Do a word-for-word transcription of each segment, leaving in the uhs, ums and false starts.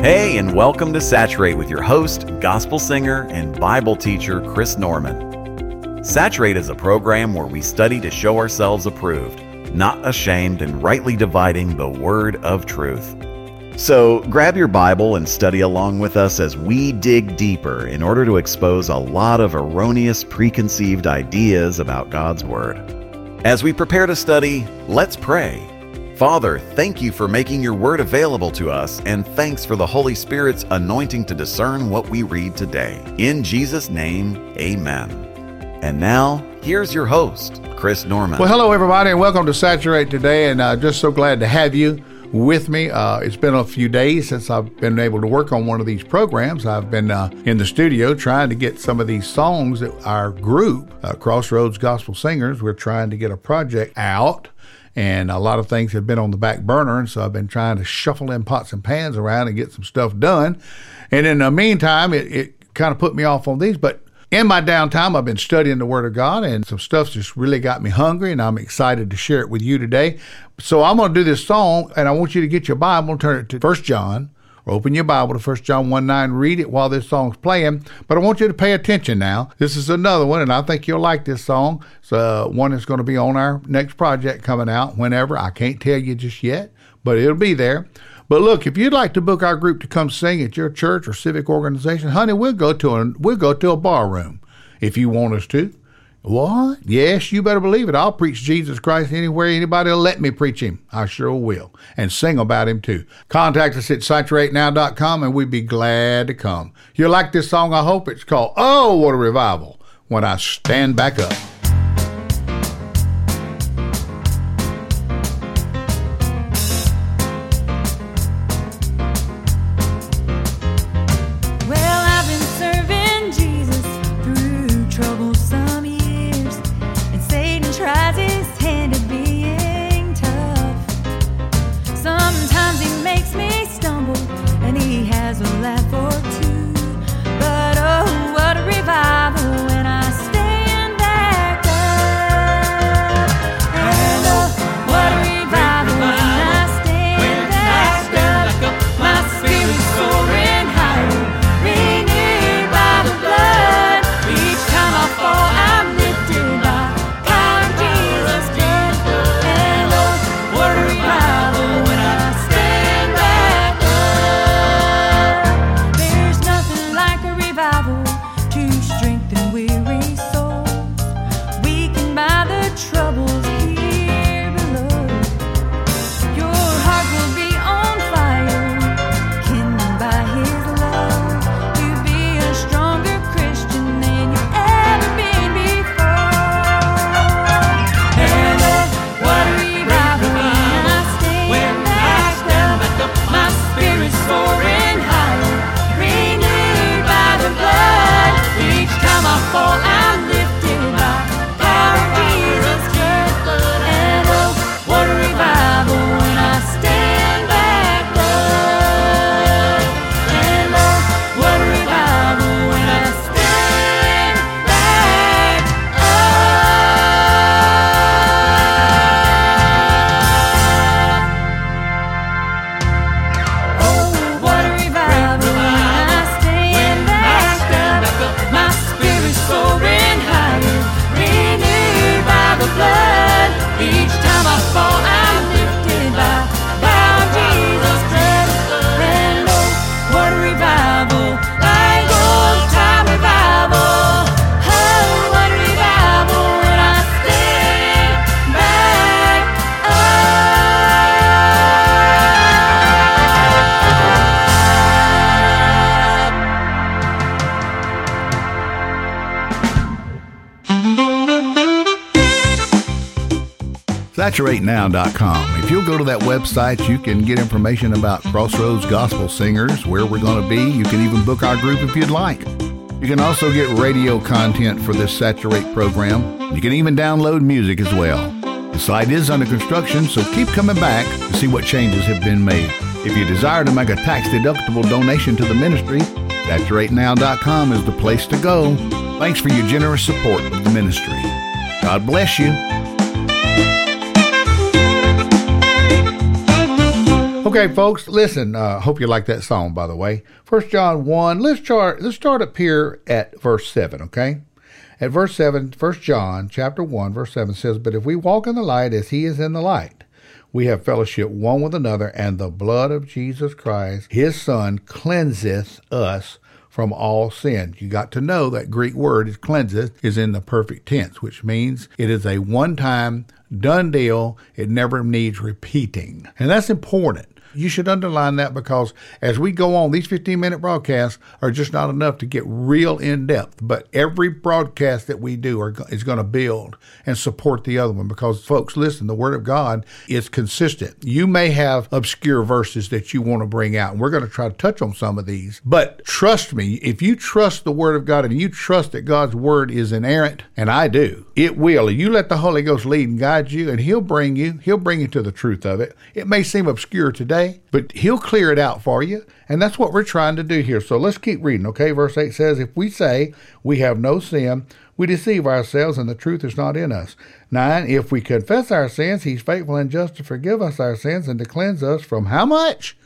Hey, and welcome to Saturate with your host, gospel singer, and Bible teacher, Chris Norman. Saturate is a program where we study to show ourselves approved, not ashamed, and rightly dividing the word of truth. So grab your Bible and study along with us as we dig deeper in order to expose a lot of erroneous preconceived ideas about God's Word. As we prepare to study, let's pray. Father, thank you for making your Word available to us, and thanks for the Holy Spirit's anointing to discern what we read today. In Jesus' name, amen. And now, here's your host, Chris Norman. Well, hello, everybody, and welcome to Saturate today, and uh, just so glad to have you with me. Uh, it's been a few days since I've been able to work on one of these programs. I've been uh, in the studio trying to get some of these songs that our group, uh, Crossroads Gospel Singers, we're trying to get a project out. And a lot of things have been on the back burner, and so I've been trying to shuffle them pots and pans around and get some stuff done. And in the meantime, it, it kind of put me off on these. But in my downtime, I've been studying the Word of God, and some stuff just really got me hungry, and I'm excited to share it with you today. So I'm going to do this song, and I want you to get your Bible and turn it to First John. Or open your Bible to First John one nine, read it while this song's playing. But I want you to pay attention now. This is another one, and I think you'll like this song. It's uh, one that's going to be on our next project coming out whenever. I can't tell you just yet, but it'll be there. But look, if you'd like to book our group to come sing at your church or civic organization, honey, we'll go to a, we'll go to a bar room if you want us to. What? Yes, you better believe it. I'll preach Jesus Christ anywhere anybody will let me preach him. I sure will. And sing about him too. Contact us at saturate now dot com and we'd be glad to come. You'll like this song, I hope. It's called Oh, What a Revival, When I Stand Back Up. saturate now dot com. If you'll go to that website, you can get information about Crossroads Gospel Singers, where we're going to be. You can even book our group if you'd like. You can also get radio content for this Saturate program. You can even download music as well. The site is under construction, so keep coming back to see what changes have been made. If you desire to make a tax-deductible donation to the ministry, saturate now dot com is the place to go. Thanks for your generous support of the ministry. God bless you. Okay, folks, listen. Uh, hope you like that song, by the way. First John one. Let's start. Let's start up here at verse seven. Okay, at verse seven, First John chapter one, verse seven says, "But if we walk in the light as He is in the light, we have fellowship one with another, and the blood of Jesus Christ, His Son, cleanseth us from all sin." You got to know that Greek word is cleanseth is in the perfect tense, which means it is a one-time done deal. It never needs repeating. And that's important. You should underline that, because as we go on, these fifteen-minute broadcasts are just not enough to get real in-depth. But every broadcast that we do are, is going to build and support the other one, because, folks, listen, the Word of God is consistent. You may have obscure verses that you want to bring out, and we're going to try to touch on some of these. But trust me, if you trust the Word of God and you trust that God's Word is inerrant, and I do, it will. You let the Holy Ghost lead and guide you, and He'll bring you, He'll bring you to the truth of it. It may seem obscure today, but He'll clear it out for you, and that's what we're trying to do here. So let's keep reading, okay? Verse eight says, "If we say we have no sin, we deceive ourselves, and the truth is not in us." nine, "If we confess our sins, He's faithful and just to forgive us our sins and to cleanse us from" how much?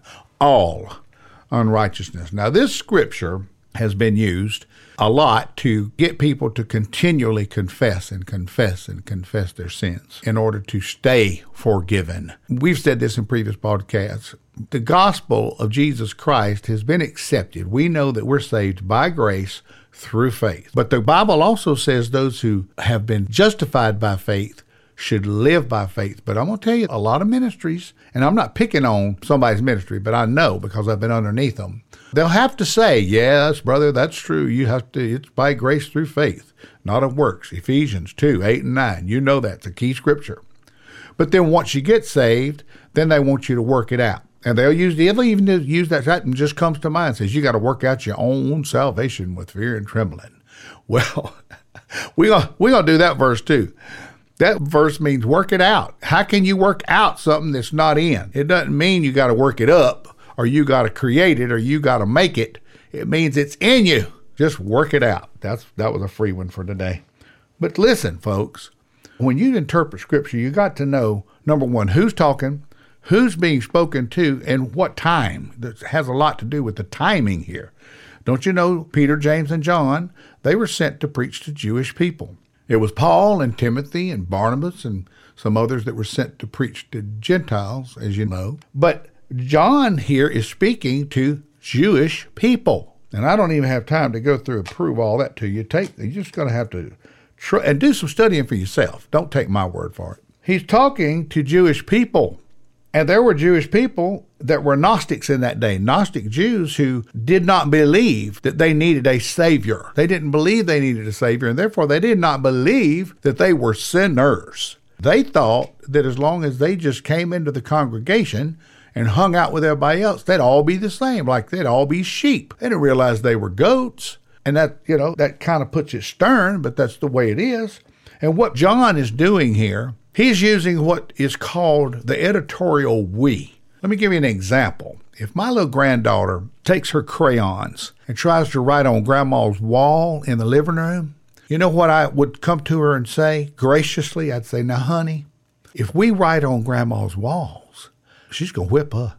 All unrighteousness. Now, this scripture has been used a lot to get people to continually confess and confess and confess their sins in order to stay forgiven. We've said this in previous podcasts. The gospel of Jesus Christ has been accepted. We know that we're saved by grace through faith. But the Bible also says those who have been justified by faith should live by faith. But I'm going to tell you, a lot of ministries, and I'm not picking on somebody's ministry, but I know because I've been underneath them, they'll have to say, yes, brother, that's true. You have to, it's by grace through faith, not of works. Ephesians two, eight and nine. You know that's a key scripture. But then once you get saved, then they want you to work it out. And they'll use, they'll even use that, that and just comes to mind, says you got to work out your own salvation with fear and trembling. Well, we're going we're gonna do that verse too. That verse means work it out. How can you work out something that's not in? It doesn't mean you got to work it up, or you got to create it, or you got to make it. It means it's in you. Just work it out. That's that was a free one for today. But listen, folks, when you interpret Scripture, you got to know, number one, who's talking, who's being spoken to, and what time. That has a lot to do with the timing here. Don't you know Peter, James, and John, they were sent to preach to Jewish people. It was Paul and Timothy and Barnabas and some others that were sent to preach to Gentiles, as you know. But John here is speaking to Jewish people. And I don't even have time to go through and prove all that to you. Take, you're just going to have to try and do some studying for yourself. Don't take my word for it. He's talking to Jewish people. And there were Jewish people that were Gnostics in that day, Gnostic Jews who did not believe that they needed a Savior. They didn't believe they needed a Savior, and therefore they did not believe that they were sinners. They thought that as long as they just came into the congregation and hung out with everybody else, they'd all be the same, like they'd all be sheep. They didn't realize they were goats, and that, you know, that kind of puts it stern, but that's the way it is. And what John is doing here, he's using what is called the editorial we. Let me give you an example. If my little granddaughter takes her crayons and tries to write on Grandma's wall in the living room, you know what I would come to her and say graciously? I'd say, now, honey, if we write on Grandma's walls, she's going to whip us.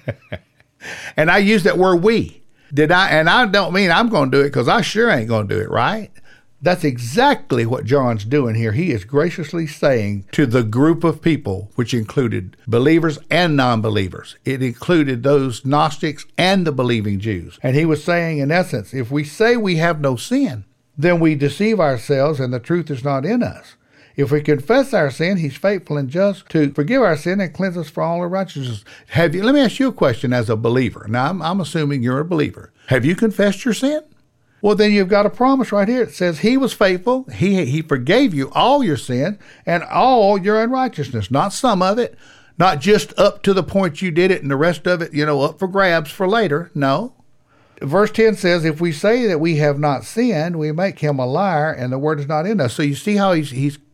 And I use that word we. Did I? And I don't mean I'm going to do it, because I sure ain't going to do it, right? That's exactly what John's doing here. He is graciously saying to the group of people, which included believers and non-believers. It included those Gnostics and the believing Jews. And he was saying, in essence, if we say we have no sin, then we deceive ourselves and the truth is not in us. If we confess our sin, he's faithful and just to forgive our sin and cleanse us from all unrighteousness. Have you? Let me ask you a question as a believer. Now, I'm, I'm assuming you're a believer. Have you confessed your sin? Well, then you've got a promise right here. It says he was faithful. He he forgave you all your sin and all your unrighteousness, not some of it, not just up to the point you did it and the rest of it, you know, up for grabs for later. No. Verse ten says, if we say that we have not sinned, we make him a liar and the word is not in us. So you see how he's, he's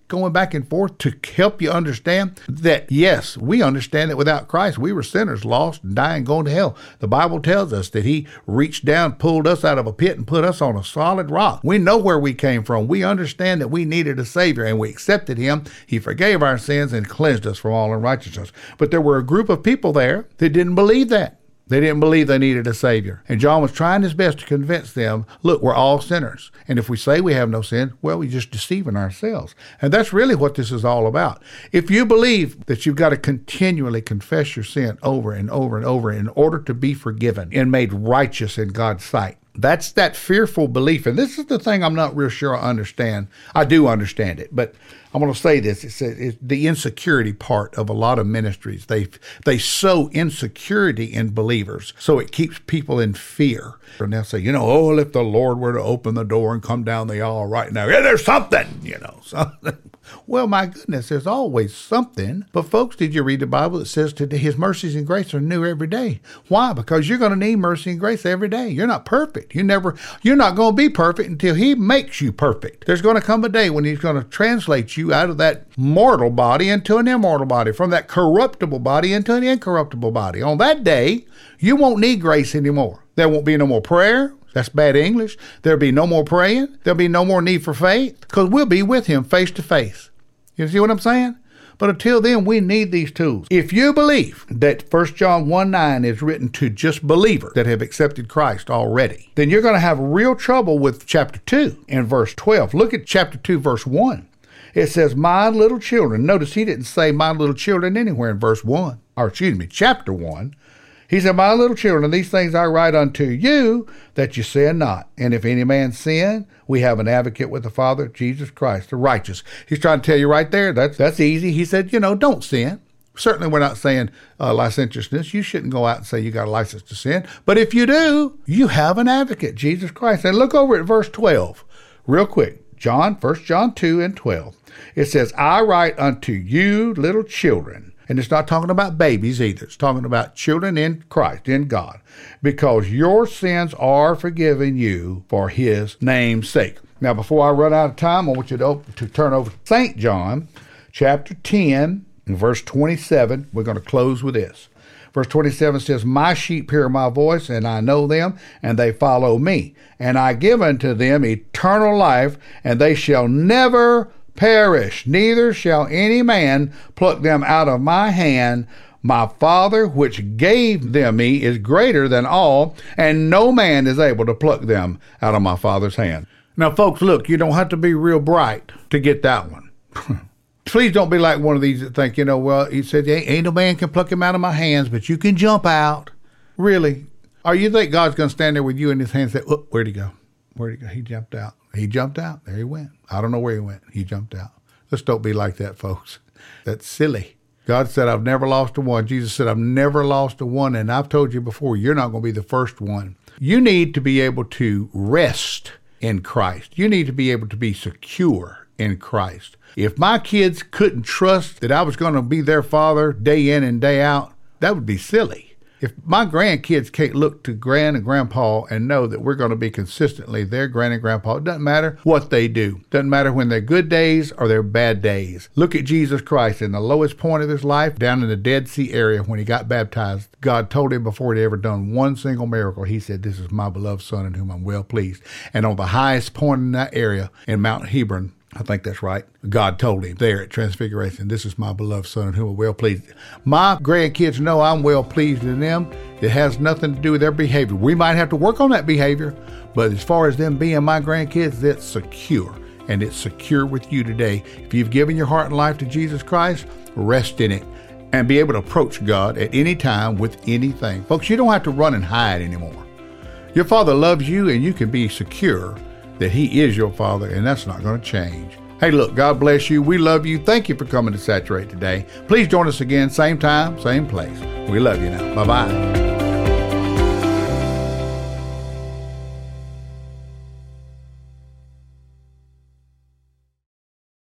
going back and forth to help you understand that, yes, we understand that without Christ, we were sinners, lost, and dying, going to hell. The Bible tells us that he reached down, pulled us out of a pit, and put us on a solid rock. We know where we came from. We understand that we needed a Savior, and we accepted him. He forgave our sins and cleansed us from all unrighteousness. But there were a group of people there that didn't believe that. They didn't believe they needed a Savior. And John was trying his best to convince them, look, we're all sinners. And if we say we have no sin, well, we're just deceiving ourselves. And that's really what this is all about. If you believe that you've got to continually confess your sin over and over and over in order to be forgiven and made righteous in God's sight, that's that fearful belief. And this is the thing I'm not real sure I understand. I do understand it, but I'm going to say this. It's, it's the insecurity part of a lot of ministries. They they sow insecurity in believers, so it keeps people in fear. And they'll say, you know, oh, if the Lord were to open the door and come down the aisle right now, yeah, there's something, you know, something. Well, my goodness, there's always something. But folks, did you read the Bible that says today his mercies and grace are new every day? Why? Because you're going to need mercy and grace every day. You're not perfect. You never, you're not going to be perfect until he makes you perfect. There's going to come a day when he's going to translate you out of that mortal body into an immortal body, from that corruptible body into an incorruptible body. On that day, you won't need grace anymore. There won't be no more prayer. That's bad English. There'll be no more praying. There'll be no more need for faith, because we'll be with him face to face. You see what I'm saying? But until then, we need these tools. If you believe that First John one nine is written to just believers that have accepted Christ already, then you're going to have real trouble with chapter two and verse twelve. Look at chapter two, verse one. It says, my little children. Notice he didn't say my little children anywhere in verse one, or excuse me, chapter one. He said, my little children, these things I write unto you, that you sin not. And if any man sin, we have an advocate with the Father, Jesus Christ, the righteous. He's trying to tell you right there, that's that's easy. He said, you know, don't sin. Certainly we're not saying uh, licentiousness. You shouldn't go out and say you got a license to sin. But if you do, you have an advocate, Jesus Christ. And look over at verse twelve real quick. John, First John two and twelve. It says, I write unto you, little children. And it's not talking about babies either. It's talking about children in Christ, in God, because your sins are forgiven you for his name's sake. Now, before I run out of time, I want you to, open, to turn over to Saint John, chapter ten, and verse twenty-seven. We're going to close with this. Verse twenty-seven says, my sheep hear my voice, and I know them, and they follow me. And I give unto them eternal life, and they shall never perish, neither shall any man pluck them out of my hand. My Father, which gave them me, is greater than all, and no man is able to pluck them out of my Father's hand. Now, folks, look, you don't have to be real bright to get that one. Please don't be like one of these that think, you know, well, he said, ain't no man can pluck him out of my hands, but you can jump out. Really? Or you think God's going to stand there with you in his hand and say, oh, where'd he go? Where'd he go? He jumped out. He jumped out. There he went. I don't know where he went. He jumped out. Let's don't be like that, folks. That's silly. God said, I've never lost a one. Jesus said, I've never lost a one. And I've told you before, you're not going to be the first one. You need to be able to rest in Christ. You need to be able to be secure in Christ. If my kids couldn't trust that I was going to be their father day in and day out, that would be silly. If my grandkids can't look to grand and grandpa and know that we're going to be consistently their grand and grandpa, it doesn't matter what they do. It doesn't matter when they're good days or they're bad days. Look at Jesus Christ in the lowest point of his life, down in the Dead Sea area when he got baptized. God told him before he'd ever done one single miracle, he said, this is my beloved son in whom I'm well pleased. And on the highest point in that area, in Mount Hebron, I think that's right, God told him there at Transfiguration, this is my beloved son in whom I'm well pleased. My grandkids know I'm well pleased in them. It has nothing to do with their behavior. We might have to work on that behavior, but as far as them being my grandkids, that's secure. And it's secure with you today. If you've given your heart and life to Jesus Christ, rest in it and be able to approach God at any time with anything. Folks, you don't have to run and hide anymore. Your Father loves you, and you can be secure that he is your Father, and that's not going to change. Hey, look, God bless you. We love you. Thank you for coming to Saturate today. Please join us again, same time, same place. We love you now. Bye-bye.